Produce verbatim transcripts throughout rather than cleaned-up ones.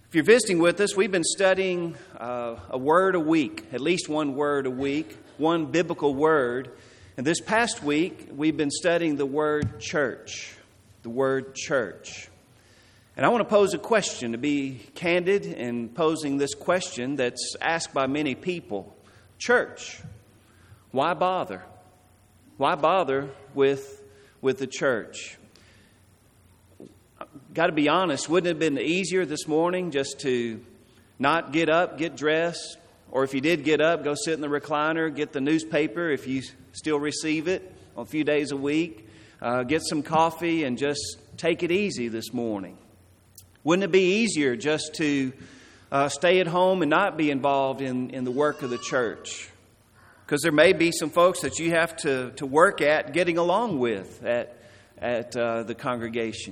If you're visiting with us, we've been studying uh, a word a week, at least one word a week, one biblical word. And this past week, we've been studying the word church, the word church. And I want to pose a question, to be candid in posing this question that's asked by many people. Church, why bother? Why bother with, with the church? Got to be honest, wouldn't it have been easier this morning just to not get up, get dressed, or if you did get up, go sit in the recliner, get the newspaper if you still receive it a few days a week, uh, get some coffee and just take it easy this morning? Wouldn't it be easier just to uh, stay at home and not be involved in, in the work of the church? Because there may be some folks that you have to, to work at getting along with at, at uh, the congregation.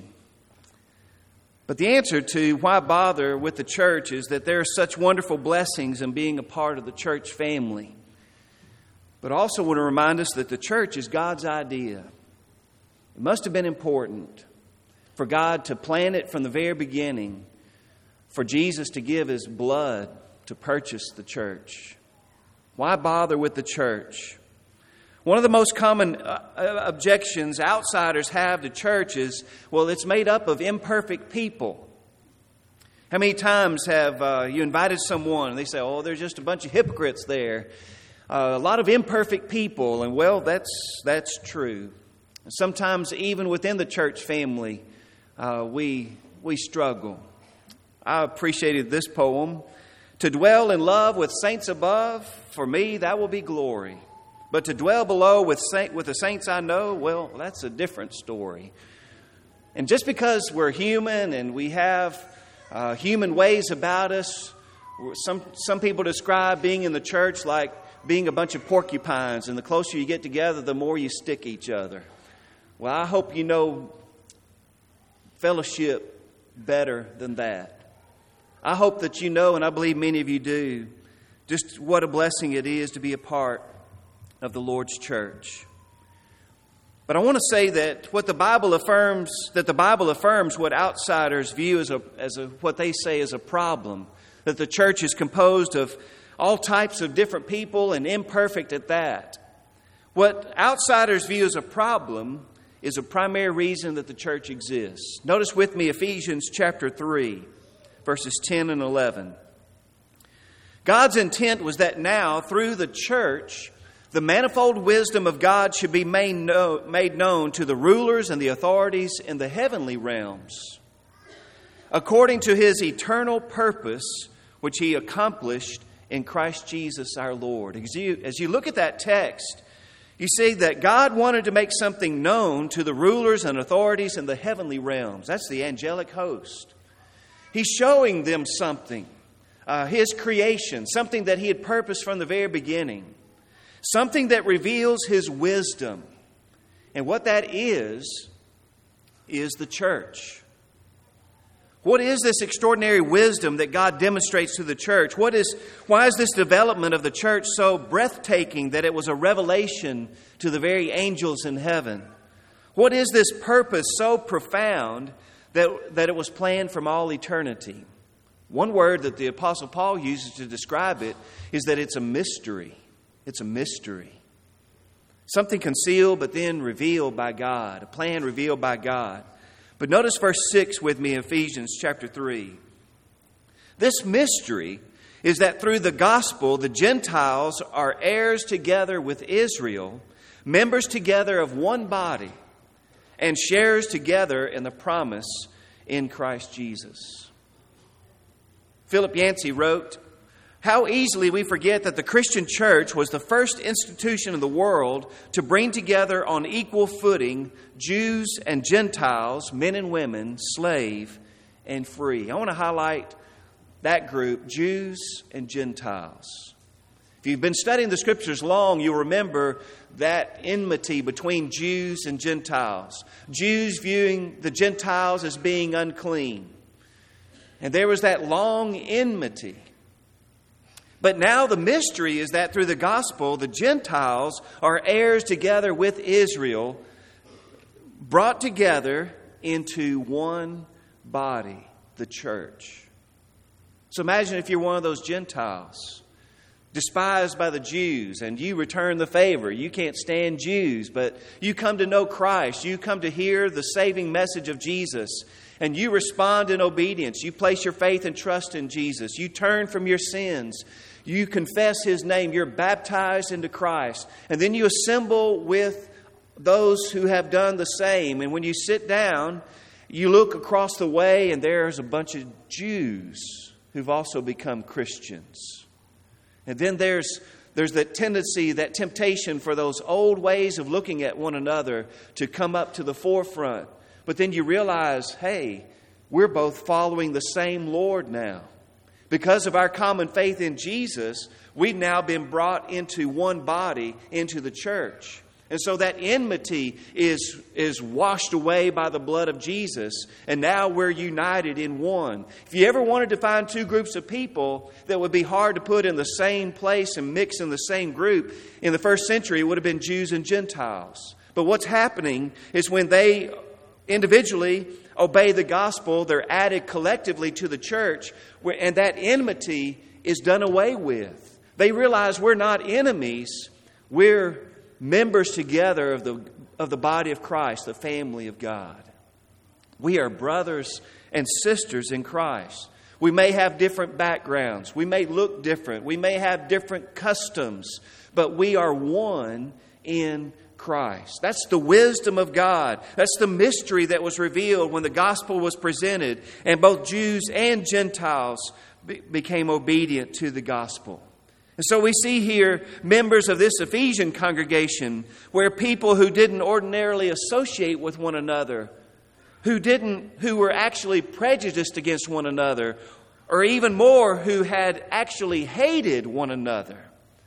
But the answer to why bother with the church is that there are such wonderful blessings in being a part of the church family. But I also want to remind us that the church is God's idea. It must have been important for God to plan it from the very beginning, for Jesus to give His blood to purchase the church. Why bother with the church? One of the most common uh, objections outsiders have to church is, well, it's made up of imperfect people. How many times have uh, you invited someone and they say, oh, there's just a bunch of hypocrites there. Uh, a lot of imperfect people. And well, that's that's true. Sometimes even within the church family, uh, we we struggle. I appreciated this poem. To dwell in love with saints above, for me that will be glory. But to dwell below with saint, with the saints I know, well, that's a different story. And just because we're human and we have uh, human ways about us, some some people describe being in the church like being a bunch of porcupines, and the closer you get together, the more you stick each other. Well, I hope you know fellowship better than that. I hope that you know, and I believe many of you do, just what a blessing it is to be a part of the Lord's church. But I want to say that what the Bible affirms, that the Bible affirms what outsiders view as a as a what they say is a problem, that the church is composed of all types of different people and imperfect at that. What outsiders view as a problem is a primary reason that the church exists. Notice with me Ephesians chapter three, verses ten and eleven. God's intent was that now, through the church, the manifold wisdom of God should be made known to the rulers and the authorities in the heavenly realms, according to His eternal purpose, which He accomplished in Christ Jesus our Lord. As you, as you look at that text, you see that God wanted to make something known to the rulers and authorities in the heavenly realms. That's the angelic host. He's showing them something, uh, His creation, something that He had purposed from the very beginning. Something that reveals His wisdom. And what that is, is the church. What is this extraordinary wisdom that God demonstrates to the church? What is, why is this development of the church so breathtaking that it was a revelation to the very angels in heaven? What is this purpose so profound that, that it was planned from all eternity? One word that the Apostle Paul uses to describe it is that it's a mystery. It's a mystery. Something concealed but then revealed by God. A plan revealed by God. But notice verse six with me in Ephesians chapter three. This mystery is that through the gospel, the Gentiles are heirs together with Israel, members together of one body, and sharers together in the promise in Christ Jesus. Philip Yancey wrote, how easily we forget that the Christian church was the first institution in the world to bring together on equal footing Jews and Gentiles, men and women, slave and free. I want to highlight that group, Jews and Gentiles. If you've been studying the Scriptures long, you'll remember that enmity between Jews and Gentiles. Jews viewing the Gentiles as being unclean. And there was that long enmity. But now the mystery is that through the gospel, the Gentiles are heirs together with Israel, brought together into one body, the church. So imagine if you're one of those Gentiles, despised by the Jews, and you return the favor. You can't stand Jews, but you come to know Christ. You come to hear the saving message of Jesus, and you respond in obedience. You place your faith and trust in Jesus. You turn from your sins. You confess His name. You're baptized into Christ. And then you assemble with those who have done the same. And when you sit down, you look across the way, and there's a bunch of Jews who've also become Christians. And then there's there's that tendency, that temptation for those old ways of looking at one another to come up to the forefront. But then you realize, hey, we're both following the same Lord now. Because of our common faith in Jesus, we've now been brought into one body, into the church. And so that enmity is, is washed away by the blood of Jesus. And now we're united in one. If you ever wanted to find two groups of people that would be hard to put in the same place and mix in the same group, in the first century it would have been Jews and Gentiles. But what's happening is when they individually obey the gospel, they're added collectively to the church, and that enmity is done away with. They realize we're not enemies, we're members together of the of the body of Christ, the family of God. We are brothers and sisters in Christ. We may have different backgrounds. We may look different. We may have different customs, but we are one in Christ. That's the wisdom of God. That's the mystery that was revealed when the gospel was presented, and both Jews and Gentiles be- became obedient to the gospel. And so we see here members of this Ephesian congregation where people who didn't ordinarily associate with one another, who didn't, who were actually prejudiced against one another, or even more, who had actually hated one another,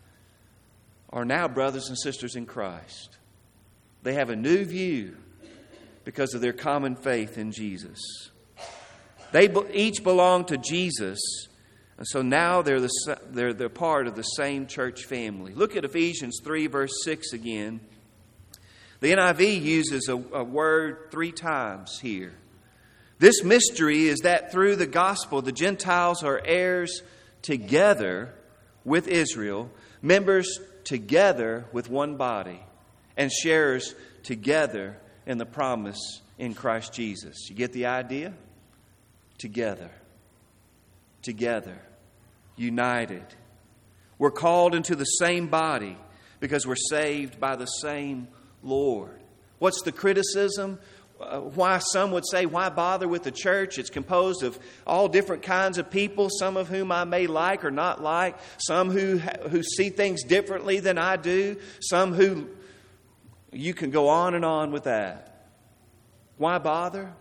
are now brothers and sisters in Christ. They have a new view because of their common faith in Jesus. They each belong to Jesus. And so now they're, the, they're, they're part of the same church family. Look at Ephesians three, verse six again. The N I V uses a, a word three times here. This mystery is that through the gospel, the Gentiles are heirs together with Israel, members together with one body, and sharers together in the promise in Christ Jesus. You get the idea? Together. Together. United. We're called into the same body because we're saved by the same Lord. What's the criticism? Uh, why some would say, why bother with the church? It's composed of all different kinds of people, some of whom I may like or not like, some who who see things differently than I do, some who, you can go on and on with that. Why bother?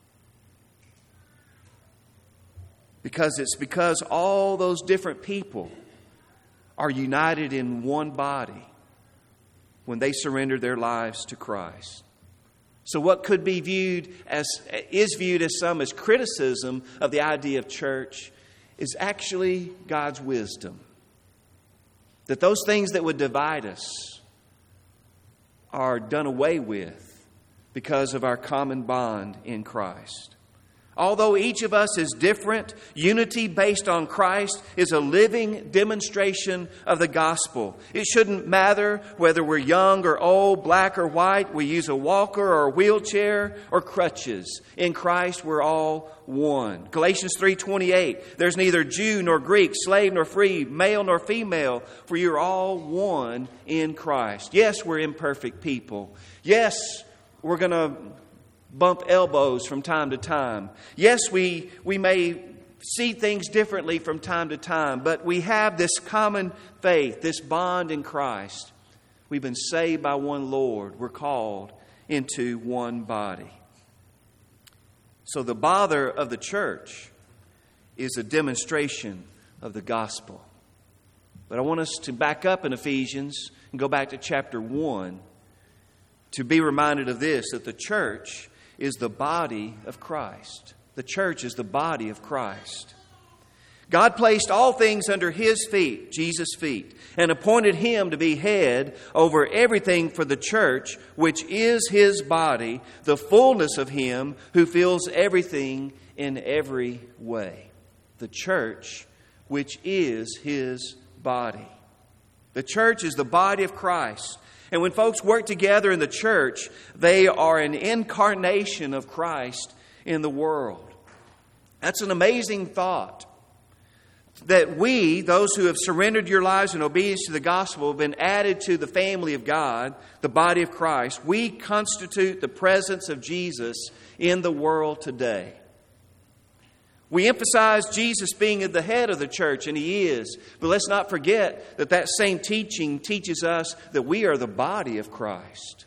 Because it's because all those different people are united in one body when they surrender their lives to Christ. So what could be viewed as, is viewed as some as criticism of the idea of church is actually God's wisdom. That those things that would divide us are done away with because of our common bond in Christ. Although each of us is different, unity based on Christ is a living demonstration of the gospel. It shouldn't matter whether we're young or old, black or white, we use a walker or a wheelchair or crutches. In Christ, we're all one. Galatians three twenty-eight, there's neither Jew nor Greek, slave nor free, male nor female, for you're all one in Christ. Yes, we're imperfect people. Yes, we're going to bump elbows from time to time. Yes, we we may see things differently from time to time, but we have this common faith, this bond in Christ. We've been saved by one Lord. We're called into one body. So the bother of the church is a demonstration of the gospel. But I want us to back up in Ephesians and go back to chapter one to be reminded of this, that the church is the body of Christ. The church is the body of Christ. God placed all things under His feet, Jesus' feet, and appointed Him to be head over everything for the church, which is His body, the fullness of Him who fills everything in every way. the church, which is His body. The church is the body of Christ. And when folks work together in the church, they are an incarnation of Christ in the world. That's an amazing thought. That we, those who have surrendered your lives in obedience to the gospel, have been added to the family of God, the body of Christ. We constitute the presence of Jesus in the world today. We emphasize Jesus being at the head of the church, and He is. But let's not forget that that same teaching teaches us that we are the body of Christ.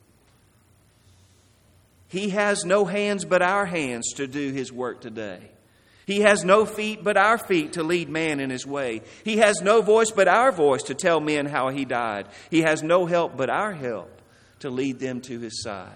He has no hands but our hands to do His work today. He has no feet but our feet to lead man in His way. He has no voice but our voice to tell men how He died. He has no help but our help to lead them to His side.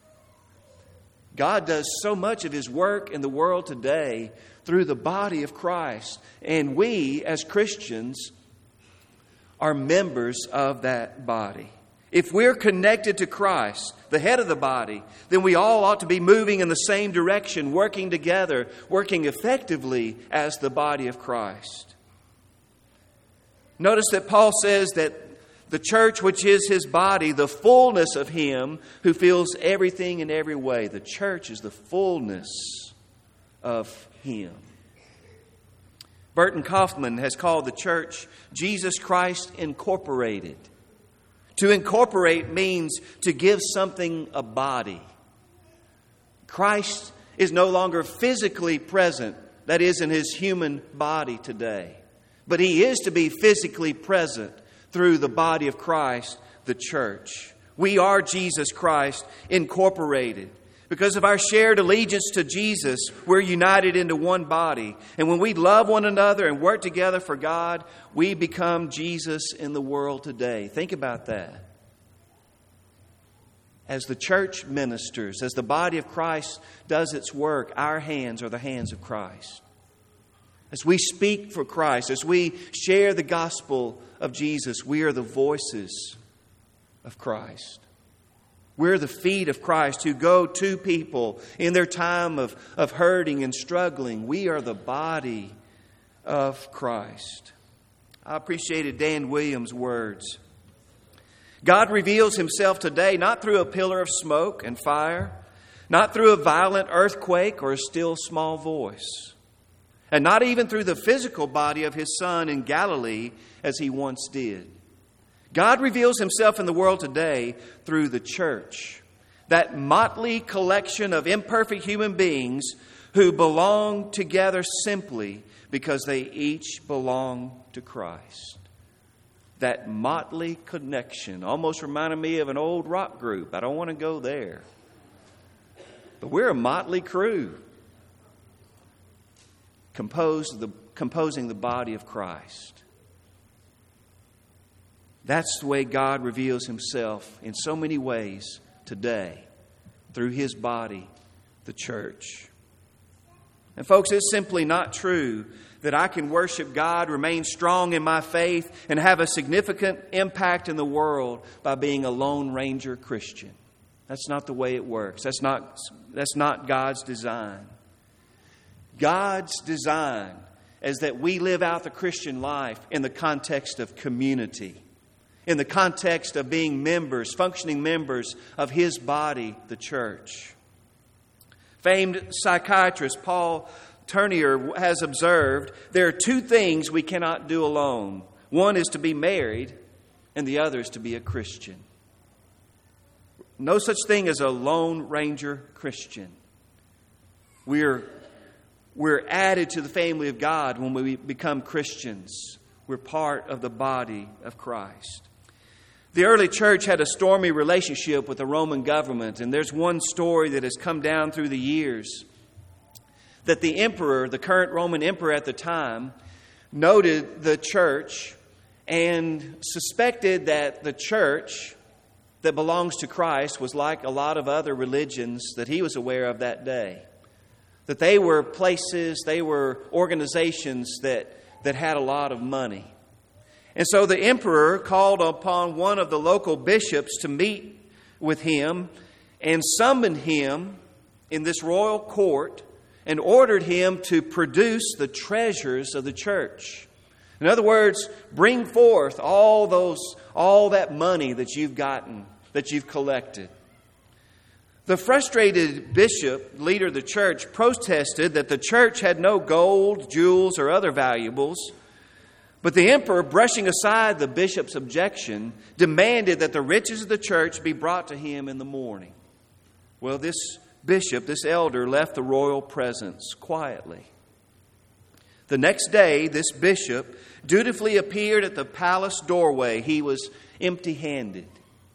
God does so much of His work in the world today through the body of Christ. And we, as Christians, are members of that body. If we're connected to Christ, the head of the body, then we all ought to be moving in the same direction, working together, working effectively as the body of Christ. Notice that Paul says that the church, which is His body, the fullness of Him who fills everything in every way. The church is the fullness of Him. Burton Kaufman has called the church Jesus Christ Incorporated. To incorporate means to give something a body. Christ is no longer physically present, that is, in His human body today. But He is to be physically present through the body of Christ, the church. We are Jesus Christ Incorporated. Because of our shared allegiance to Jesus, we're united into one body. And when we love one another and work together for God, we become Jesus in the world today. Think about that. As the church ministers, as the body of Christ does its work, our hands are the hands of Christ. As we speak for Christ, as we share the gospel of Jesus, we are the voices of Christ. We're the feet of Christ who go to people in their time of, of hurting and struggling. We are the body of Christ. I appreciated Dan Williams' words. God reveals Himself today not through a pillar of smoke and fire, not through a violent earthquake or a still small voice, and not even through the physical body of His Son in Galilee as He once did. God reveals Himself in the world today through the church, that motley collection of imperfect human beings who belong together simply because they each belong to Christ. That motley connection almost reminded me of an old rock group. I don't want to go there. But we're a motley crew composed the, composing the body of Christ. That's the way God reveals Himself in so many ways today through His body, the church. And folks, it's simply not true that I can worship God, remain strong in my faith, and have a significant impact in the world by being a Lone Ranger Christian. That's not the way it works. That's not, that's not God's design. God's design is that we live out the Christian life in the context of community, in the context of being members, functioning members of His body, the church. Famed psychiatrist Paul Tournier has observed there are two things we cannot do alone. One is to be married, and the other is to be a Christian. No such thing as a Lone Ranger Christian. We're, we're added to the family of God when we become Christians. We're part of the body of Christ. The early church had a stormy relationship with the Roman government, and there's one story that has come down through the years that the emperor, the current Roman emperor at the time, noted the church and suspected that the church that belongs to Christ was like a lot of other religions that he was aware of that day. That they were places, they were organizations that, that had a lot of money. And so the emperor called upon one of the local bishops to meet with him and summoned him in this royal court and ordered him to produce the treasures of the church. In other words, bring forth all those, all that money that you've gotten, that you've collected. The frustrated bishop, leader of the church, protested that the church had no gold, jewels, or other valuables. But the emperor, brushing aside the bishop's objection, demanded that the riches of the church be brought to him in the morning. Well, this bishop, this elder, left the royal presence quietly. The next day, this bishop dutifully appeared at the palace doorway. He was empty-handed.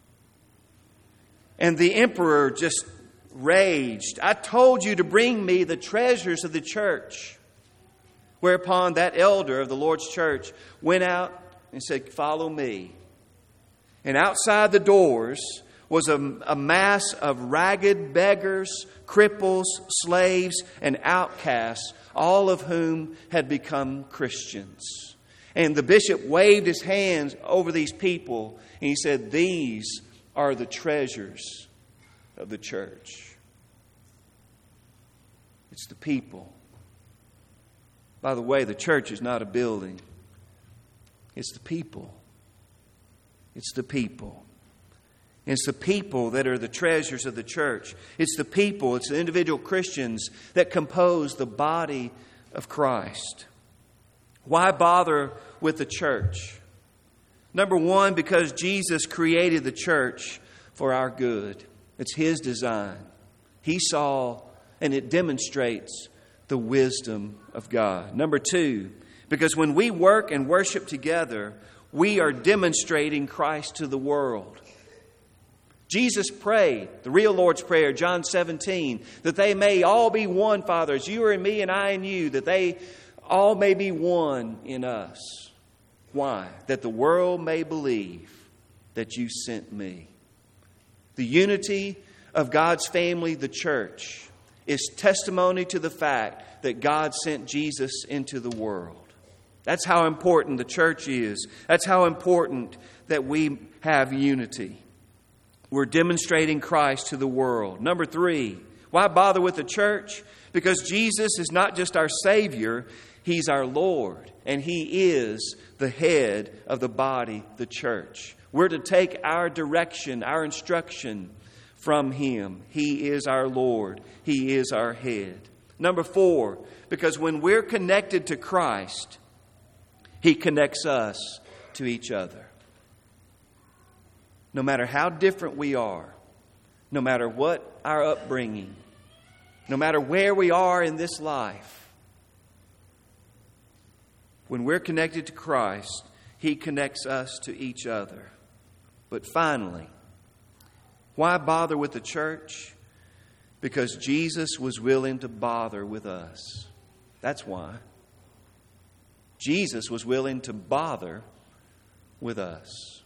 And the emperor just raged. "I told you to bring me the treasures of the church." Whereupon that elder of the Lord's church went out and said, "Follow me." And outside the doors was a, a mass of ragged beggars, cripples, slaves, and outcasts, all of whom had become Christians. And the bishop waved his hands over these people, and he said, "These are the treasures of the church." It's the people. By the way, the church is not a building. It's the people. It's the people. It's the people that are the treasures of the church. It's the people, it's the individual Christians that compose the body of Christ. Why bother with the church? Number one, because Jesus created the church for our good. It's His design. He saw, and it demonstrates the wisdom of God. Number two, because when we work and worship together, we are demonstrating Christ to the world. Jesus prayed, the real Lord's Prayer, John seventeen, that they may all be one, Father, as you are in me and I in you, that they all may be one in us. Why? That the world may believe that you sent me. The unity of God's family, the church, is testimony to the fact that God sent Jesus into the world. That's how important the church is. That's how important that we have unity. We're demonstrating Christ to the world. Number three, why bother with the church? Because Jesus is not just our Savior, He's our Lord. And He is the head of the body, the church. We're to take our direction, our instruction from Him. He is our Lord. He is our head. Number four, because when we're connected to Christ, He connects us to each other. No matter how different we are, no matter what our upbringing, no matter where we are in this life, when we're connected to Christ, He connects us to each other. But finally, why bother with the church? Because Jesus was willing to bother with us. That's why. Jesus was willing to bother with us.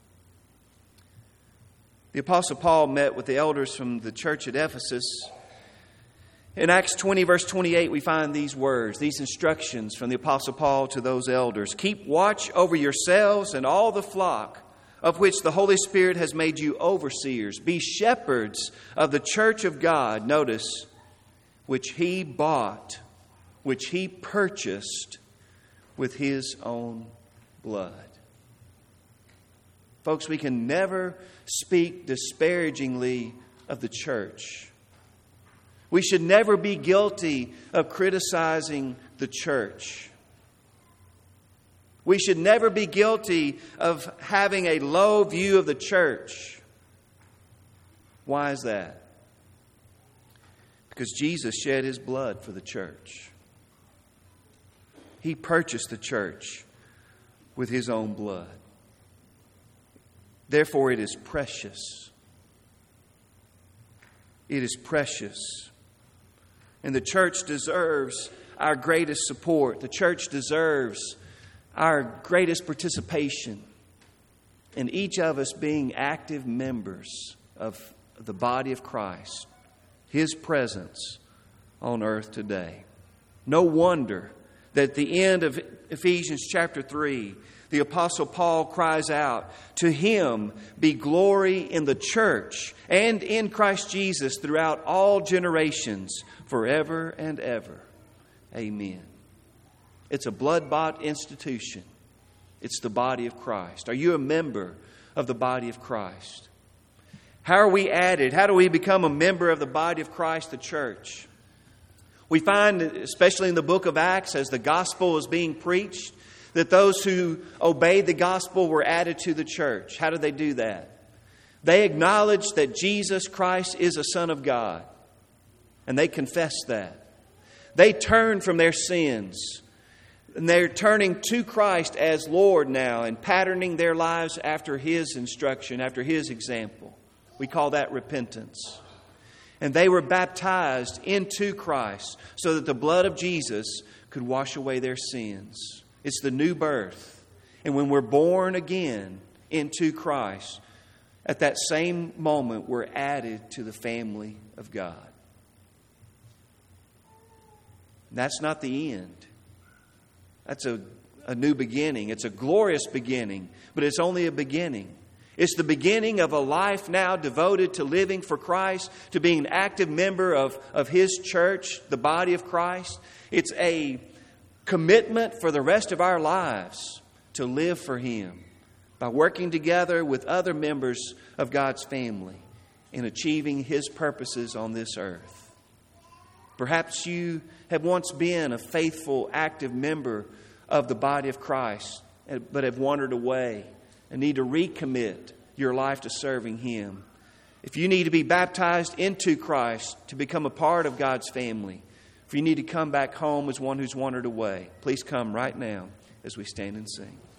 The Apostle Paul met with the elders from the church at Ephesus. In Acts twenty, verse twenty-eight, we find these words, these instructions from the Apostle Paul to those elders. "Keep watch over yourselves and all the flock of which the Holy Spirit has made you overseers. Be shepherds of the church of God," notice, "which He bought, which He purchased with His own blood." Folks, we can never speak disparagingly of the church. We should never be guilty of criticizing the church. We should never be guilty of having a low view of the church. Why is that? Because Jesus shed His blood for the church. He purchased the church with His own blood. Therefore, it is precious. It is precious. And the church deserves our greatest support. The church deserves our greatest participation in each of us being active members of the body of Christ, His presence on earth today. No wonder that at the end of Ephesians chapter three, the Apostle Paul cries out, "To Him be glory in the church and in Christ Jesus throughout all generations, forever and ever. Amen. It's a blood-bought institution. It's the body of Christ. Are you a member of the body of Christ? How are we added? How do we become a member of the body of Christ, the church? We find, especially in the book of Acts, as the gospel is being preached, that those who obeyed the gospel were added to the church. How did they do that? They acknowledged that Jesus Christ is a Son of God. And they confessed that. They turned from their sins. And they're turning to Christ as Lord now and patterning their lives after His instruction, after His example. We call that repentance. And they were baptized into Christ so that the blood of Jesus could wash away their sins. It's the new birth. And when we're born again into Christ, at that same moment we're added to the family of God. That's not the end. That's a, a new beginning. It's a glorious beginning, but it's only a beginning. It's the beginning of a life now devoted to living for Christ, to being an active member of, of His church, the body of Christ. It's a commitment for the rest of our lives to live for Him by working together with other members of God's family in achieving His purposes on this earth. Perhaps you have once been a faithful, active member of the body of Christ, but have wandered away and need to recommit your life to serving Him. If you need to be baptized into Christ to become a part of God's family, if you need to come back home as one who's wandered away, please come right now as we stand and sing.